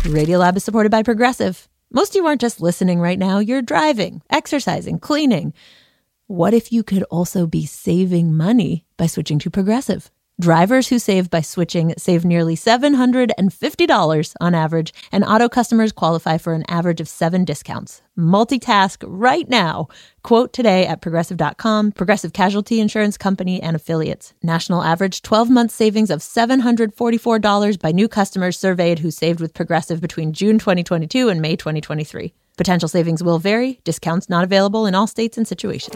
Radiolab is supported by Progressive. Most of you aren't just listening right now. You're driving, exercising, cleaning. What if you could also be saving money by switching to Progressive? Drivers who save by switching save nearly $750 on average, and auto customers qualify for an average of 7 discounts. Multitask right now. Quote today at Progressive.com. Progressive Casualty Insurance Company and Affiliates. National average 12-month savings of $744 by new customers surveyed who saved with Progressive between June 2022 and May 2023. Potential savings will vary. Discounts not available in all states and situations.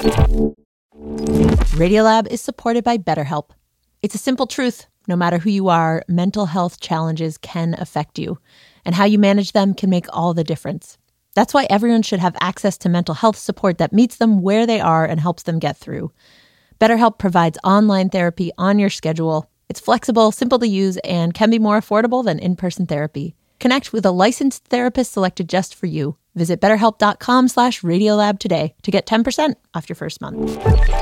Radiolab is supported by BetterHelp. It's a simple truth. No matter who you are, mental health challenges can affect you, and how you manage them can make all the difference. That's why everyone should have access to mental health support that meets them where they are and helps them get through. BetterHelp provides online therapy on your schedule. It's flexible, simple to use, and can be more affordable than in-person therapy. Connect with a licensed therapist selected just for you. Visit BetterHelp.com/Radiolab today to get 10% off your first month.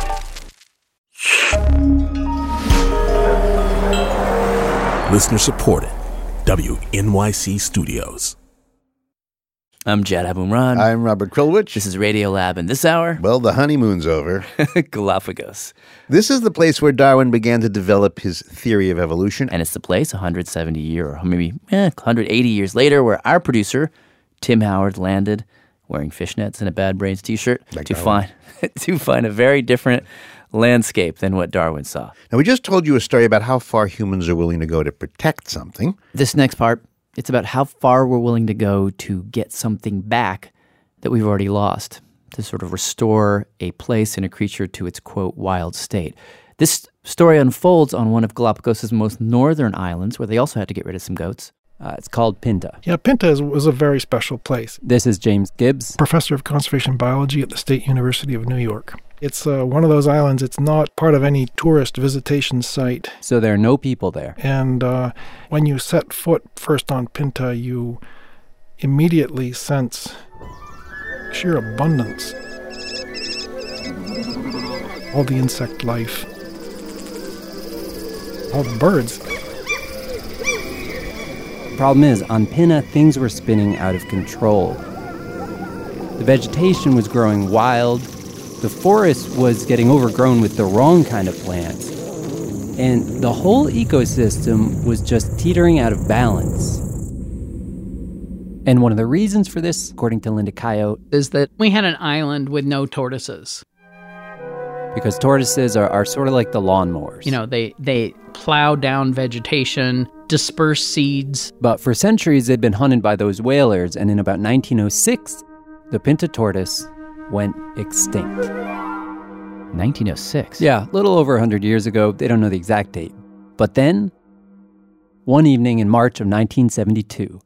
Listener supported. WNYC Studios. I'm Jad Abumrad. I'm Robert Krulwich. This is Radiolab, and this hour... Well, the honeymoon's over. Galapagos. This is the place where Darwin began to develop his theory of evolution. And it's the place 170 years, or maybe 180 years later, where our producer, Tim Howard, landed wearing fishnets and a Bad Brains t-shirt to find a very different landscape than what Darwin saw. Now, we just told you a story about how far humans are willing to go to protect something. This next part, it's about how far we're willing to go to get something back that we've already lost, to sort of restore a place and a creature to its, quote, wild state. This story unfolds on one of Galapagos' most northern islands, where they also had to get rid of some goats. It's called Pinta. Yeah, Pinta was a very special place. This is James Gibbs, professor of conservation biology at the State University of New York. It's one of those islands. It's not part of any tourist visitation site. So there are no people there. And when you set foot first on Pinta, you immediately sense sheer abundance. All the insect life. All the birds. The problem is, on Pinta, things were spinning out of control. The vegetation was growing wild. The forest was getting overgrown with the wrong kind of plants. And the whole ecosystem was just teetering out of balance. And one of the reasons for this, according to Linda Coyote, is that we had an island with no tortoises. Because tortoises are sort of like the lawnmowers. You know, they plow down vegetation, disperse seeds. But for centuries, they'd been hunted by those whalers, and in about 1906, the Pinta tortoise went extinct. 1906? Yeah, a little over 100 years ago. They don't know the exact date. But then, one evening in March of 1972...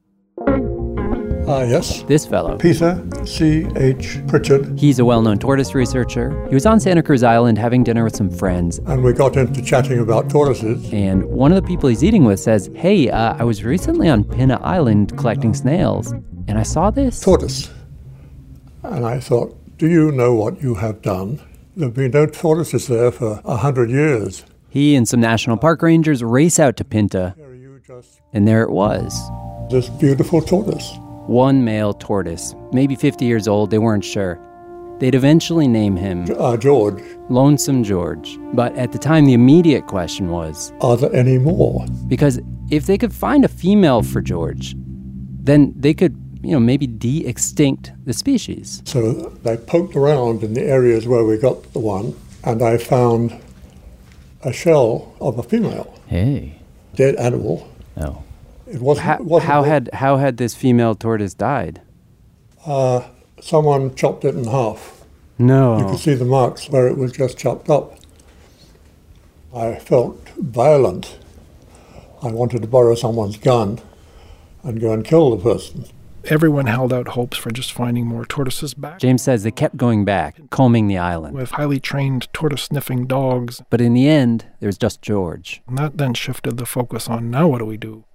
Yes. This fellow. Peter C.H. Pritchard. He's a well-known tortoise researcher. He was on Santa Cruz Island having dinner with some friends. And we got into chatting about tortoises. And one of the people he's eating with says, hey, I was recently on Pinta Island collecting snails, and I saw this. Tortoise. And I thought, do you know what you have done? There have been no tortoises there for 100 years. He and some national park rangers race out to Pinta, and there it was. This beautiful tortoise. One male tortoise, maybe 50 years old, they weren't sure. They'd eventually name him... George. Lonesome George. But at the time, the immediate question was... Are there any more? Because if they could find a female for George, then they could, maybe de-extinct the species. So they poked around in the areas where we got the one, and I found a shell of a female. Hey. Dead animal. Oh. It wasn't how had this female tortoise died? Someone chopped it in half. No. You could see the marks where it was just chopped up. I felt violent. I wanted to borrow someone's gun and go and kill the person. Everyone held out hopes for just finding more tortoises back. James says they kept going back, combing the island. With highly trained tortoise-sniffing dogs. But in the end, there was just George. And that then shifted the focus on, now what do we do?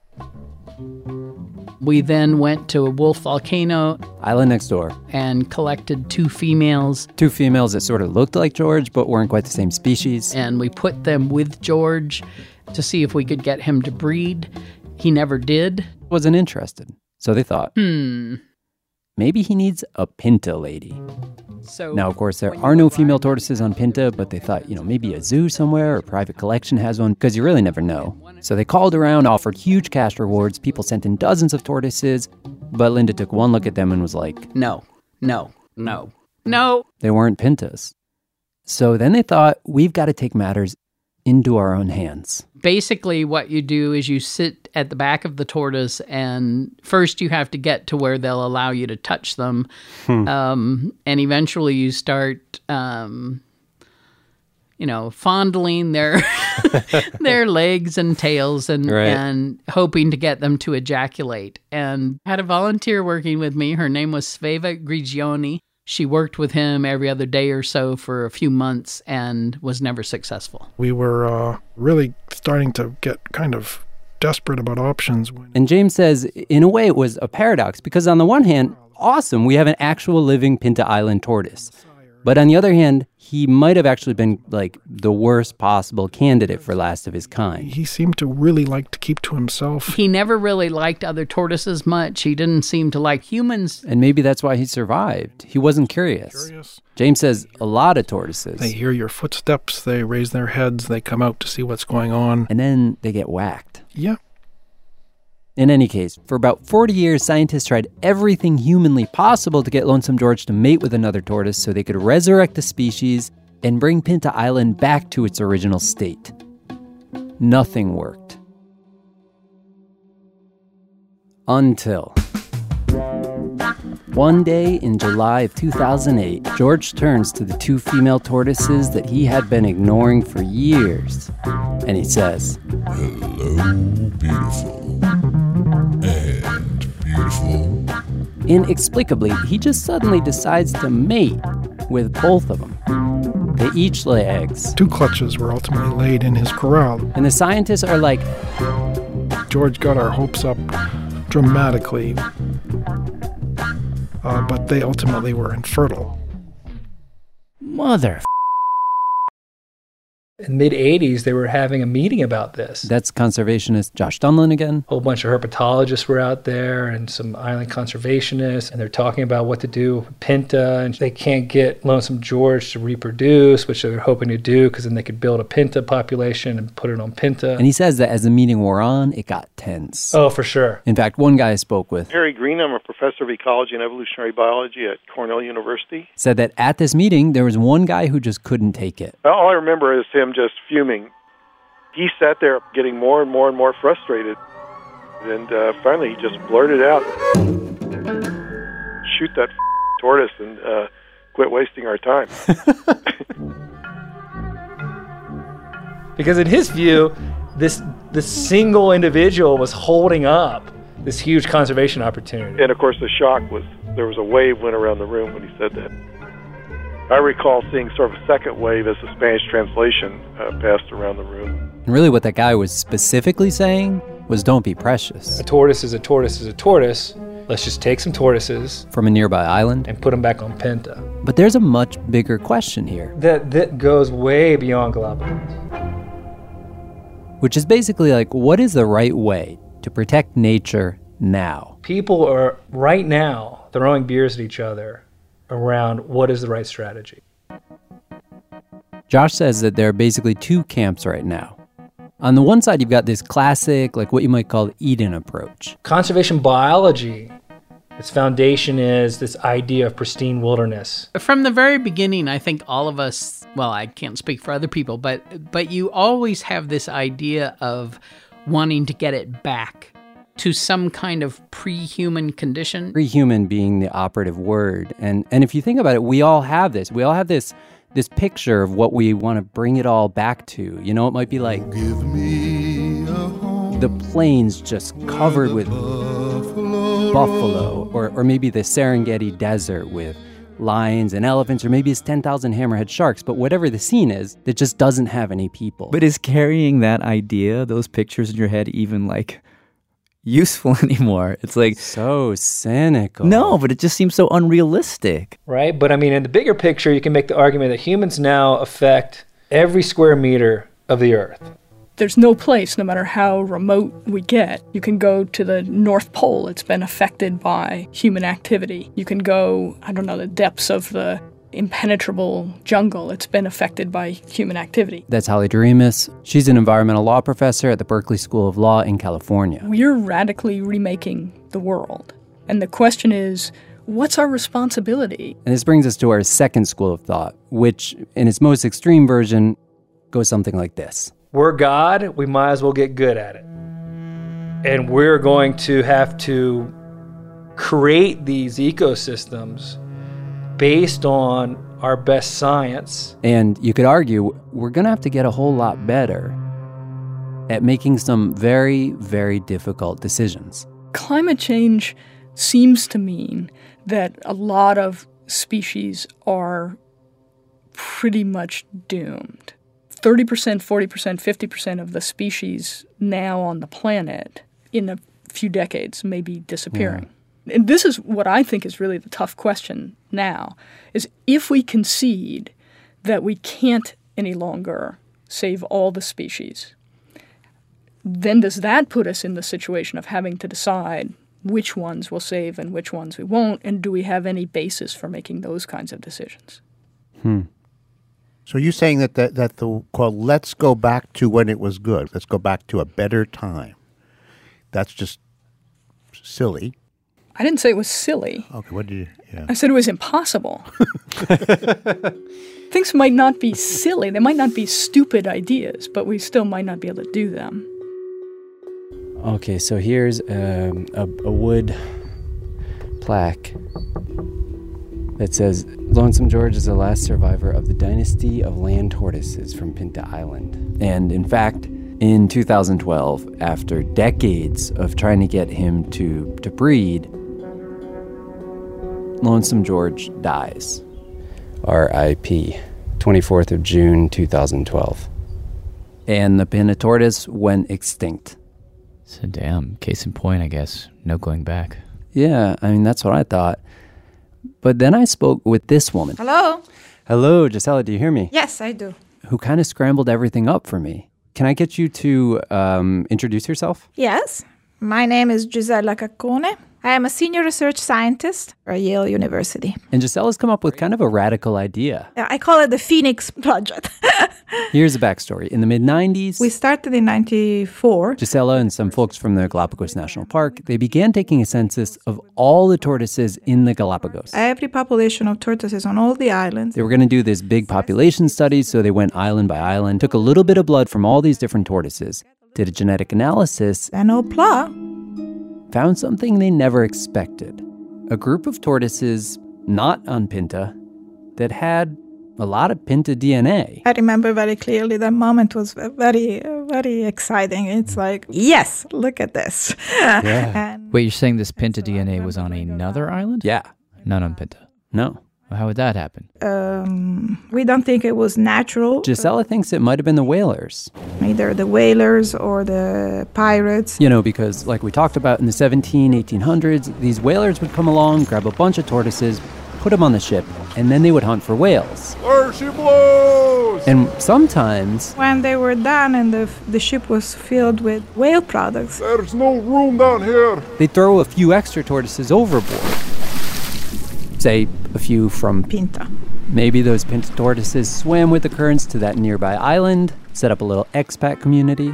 We then went to Wolf Volcano. Island next door. And collected 2 females. 2 females that sort of looked like George, but weren't quite the same species. And we put them with George to see if we could get him to breed. he never did. Wasn't interested. So they thought, maybe he needs a Pinta lady. So Now, of course, there are no female tortoises on Pinta, but they thought, maybe a zoo somewhere or a private collection has one, because you really never know. So they called around, offered huge cash rewards. People sent in dozens of tortoises, but Linda took one look at them and was like, no. They weren't Pintas. So then they thought, we've got to take matters into our own hands. Basically, what you do is you sit at the back of the tortoise, and first you have to get to where they'll allow you to touch them. And eventually you start, fondling their their legs and tails and hoping to get them to ejaculate. And I had a volunteer working with me. Her name was Sveva Grigioni. She worked with him every other day or so for a few months and was never successful. We were really starting to get kind of desperate about options. And James says, in a way, it was a paradox, because on the one hand, awesome, we have an actual living Pinta Island tortoise. But on the other hand, he might have actually been like the worst possible candidate for last of his kind. He seemed to really like to keep to himself. He never really liked other tortoises much. He didn't seem to like humans. And maybe that's why he survived. He wasn't curious. James says a lot of tortoises. They hear your footsteps, they raise their heads, they come out to see what's going on. And then they get whacked. Yeah. In any case, for about 40 years, scientists tried everything humanly possible to get Lonesome George to mate with another tortoise so they could resurrect the species and bring Pinta Island back to its original state. Nothing worked. Until one day in July of 2008, George turns to the two female tortoises that he had been ignoring for years, and he says, "Hello, beautiful. And beautiful." Inexplicably, he just suddenly decides to mate with both of them. They each lay eggs. 2 clutches were ultimately laid in his corral. And the scientists are like, George got our hopes up dramatically, but they ultimately were infertile. mother. In the mid-'80s, they were having a meeting about this. That's conservationist Josh Dunlin again. A whole bunch of herpetologists were out there and some island conservationists, and they're talking about what to do with Pinta, and they can't get Lonesome George to reproduce, which they're hoping to do because then they could build a Pinta population and put it on Pinta. And he says that as the meeting wore on, it got tense. Oh, for sure. In fact, one guy I spoke with, Harry Green, I'm a professor of ecology and evolutionary biology at Cornell University, said that at this meeting, there was one guy who just couldn't take it. All I remember is him just fuming. He sat there getting more and more and more frustrated. And finally, he just blurted out, "Shoot that tortoise and quit wasting our time." Because in his view, this single individual was holding up this huge conservation opportunity. And of course, the shock was there was a wave went around the room when he said that. I recall seeing sort of a second wave as the Spanish translation passed around the room. And really what that guy was specifically saying was, don't be precious. A tortoise is a tortoise is a tortoise. Let's just take some tortoises from a nearby island and put them back on Pinta. But there's a much bigger question here. That goes way beyond Galapagos. Which is basically like, what is the right way to protect nature now? People are right now throwing beers at each other around what is the right strategy. Josh says that there are basically two camps right now. On the one side, you've got this classic, like what you might call Eden approach. Conservation biology, its foundation is this idea of pristine wilderness. From the very beginning, I think all of us, well, I can't speak for other people, but you always have this idea of wanting to get it back to some kind of pre-human condition. Pre-human being the operative word. And if you think about it, we all have this. We all have this picture of what we want to bring it all back to. You know, it might be like the plains just covered with buffalo, or maybe the Serengeti desert with lions and elephants, or maybe it's 10,000 hammerhead sharks, but whatever the scene is, that just doesn't have any people. But is carrying that idea, those pictures in your head, even like useful anymore? It's like so cynical. No, but it just seems so unrealistic. Right? But I mean, in the bigger picture, you can make the argument that humans now affect every square meter of the earth. There's no place, no matter how remote we get. You can go to the North Pole. It's been affected by human activity. You can go, the depths of the impenetrable jungle. It's been affected by human activity. That's Holly Doremus. She's an environmental law professor at the Berkeley School of Law in California. We're radically remaking the world. And the question is, what's our responsibility? And this brings us to our second school of thought, which, in its most extreme version, goes something like this. We're God, we might as well get good at it. And we're going to have to create these ecosystems based on our best science. And you could argue we're going to have to get a whole lot better at making some very, very difficult decisions. Climate change seems to mean that a lot of species are pretty much doomed. 30%, 40%, 50% of the species now on the planet in a few decades may be disappearing. Yeah. And this is what I think is really the tough question now, is if we concede that we can't any longer save all the species, then does that put us in the situation of having to decide which ones we'll save and which ones we won't, and do we have any basis for making those kinds of decisions? So you're saying that the quote, let's go back to when it was good. Let's go back to a better time. That's just silly. I didn't say it was silly. Okay, what did you... Yeah. I said it was impossible. Things might not be silly. They might not be stupid ideas, but we still might not be able to do them. Okay, so here's a wood plaque that says, Lonesome George is the last survivor of the dynasty of land tortoises from Pinta Island. And in fact, in 2012, after decades of trying to get him to breed, Lonesome George dies. R.I.P. 24th of June, 2012. And the Pinta tortoise went extinct. So damn, case in point, I guess. No going back. Yeah, I mean, that's what I thought. But then I spoke with this woman. Hello? Hello, Gisela, do you hear me? Yes, I do. Who kind of scrambled everything up for me. Can I get you to introduce yourself? Yes. My name is Gisela Caccone. I am a senior research scientist at Yale University. And Gisela's come up with kind of a radical idea. I call it the Phoenix Project. Here's the backstory. In the mid-90s... We started in 94. Gisela and some folks from the Galapagos National Park, they began taking a census of all the tortoises in the Galapagos. Every population of tortoises on all the islands. They were going to do this big population study, so they went island by island, took a little bit of blood from all these different tortoises, did a genetic analysis, and hopla, found something they never expected. A group of tortoises not on Pinta that had a lot of Pinta DNA. I remember very clearly that moment was very, very exciting. It's like, yes, look at this. Yeah. Wait, you're saying this Pinta DNA was on another island? Yeah. Not on Pinta? No. Well, how would that happen? We don't think it was natural. Gisela thinks it might have been the whalers. Either the whalers or the pirates. You know, because like we talked about in the 1800s, these whalers would come along, grab a bunch of tortoises, put them on the ship, and then they would hunt for whales. There she blows! And sometimes... when they were done and the ship was filled with whale products... There's no room down here! They'd throw a few extra tortoises overboard. Say, a few from... Pinta. Maybe those Pinta tortoises swam with the currents to that nearby island, set up a little expat community,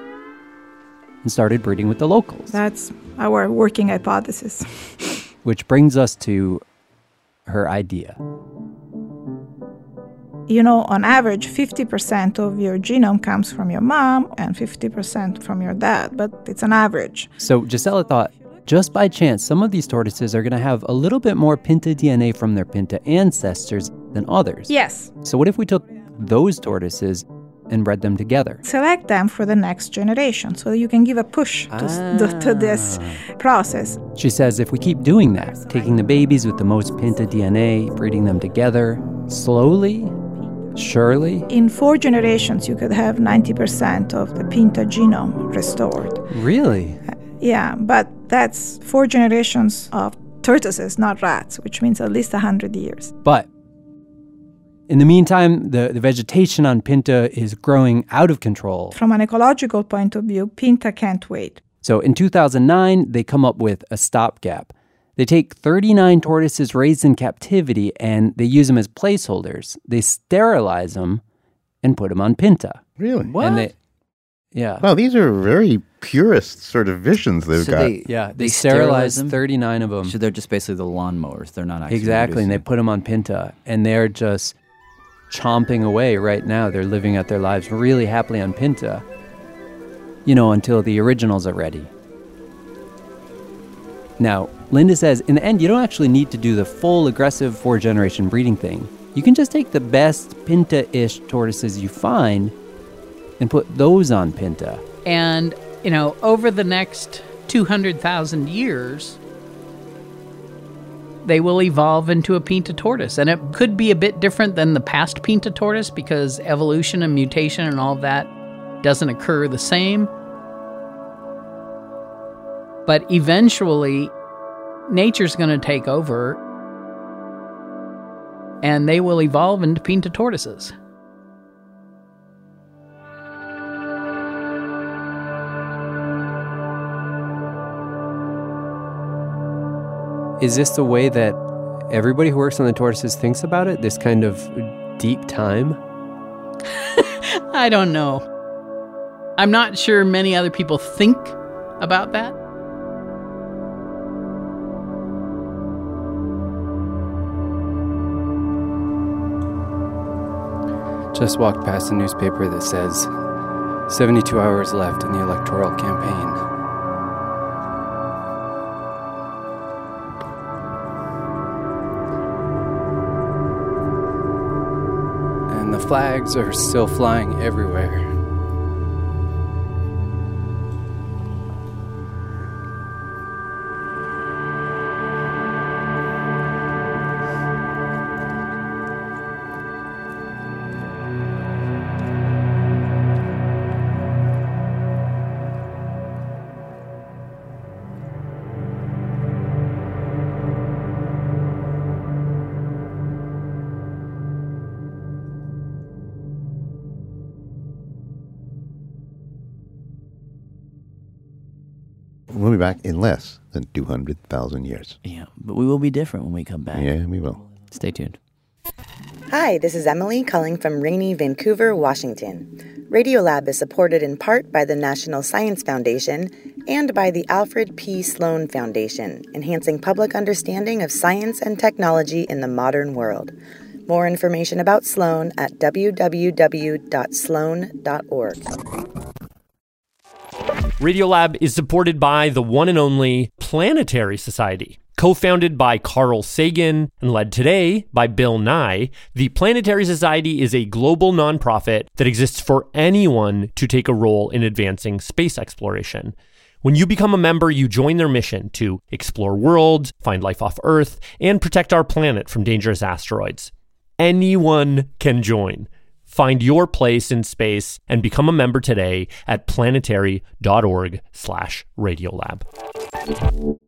and started breeding with the locals. That's our working hypothesis. Which brings us to her idea. You know, on average, 50% of your genome comes from your mom and 50% from your dad, but it's an average. So Gisela thought, just by chance, some of these tortoises are going to have a little bit more Pinta DNA from their Pinta ancestors than others. Yes. So what if we took those tortoises and bred them together? Select them for the next generation so you can give a push to this process. She says if we keep doing that, taking the babies with the most Pinta DNA, breeding them together, slowly, surely... in 4 generations, you could have 90% of the Pinta genome restored. Really? Yeah, but that's 4 generations of tortoises, not rats, which means at least 100 years. But In the meantime, the vegetation on Pinta is growing out of control. From an ecological point of view, Pinta can't wait. So in 2009, they come up with a stopgap. They take 39 tortoises raised in captivity and they use them as placeholders. They sterilize them and put them on Pinta. Really? What? And yeah. Wow, these are very purist sort of visions they've got. They sterilize 39 of them. So they're just basically the lawnmowers. They're not actually Exactly, and they reducing. put them on Pinta, and they're just chomping away right now. They're living out their lives really happily on Pinta, until the originals are ready. Now, Linda says, in the end, you don't actually need to do the full aggressive 4-generation breeding thing. You can just take the best Pinta-ish tortoises you find and put those on Pinta. And, over the next 200,000 years, they will evolve into a Pinta tortoise. And it could be a bit different than the past Pinta tortoise because evolution and mutation and all of that doesn't occur the same. But eventually, nature's going to take over and they will evolve into Pinta tortoises. Is this the way that everybody who works on the tortoises thinks about it? This kind of deep time? I don't know. I'm not sure many other people think about that. Just walked past a newspaper that says 72 hours left in the electoral campaign. And the flags are still flying everywhere. We'll be back in less than 200,000 years. Yeah, but we will be different when we come back. Yeah, we will. Stay tuned. Hi, this is Emily calling from rainy Vancouver, Washington. Radiolab is supported in part by the National Science Foundation and by the Alfred P. Sloan Foundation, enhancing public understanding of science and technology in the modern world. More information about Sloan at www.sloan.org. Radiolab is supported by the one and only Planetary Society. Co-founded by Carl Sagan and led today by Bill Nye, the Planetary Society is a global nonprofit that exists for anyone to take a role in advancing space exploration. When you become a member, you join their mission to explore worlds, find life off Earth, and protect our planet from dangerous asteroids. Anyone can join. Find your place in space and become a member today at planetary.org/Radiolab.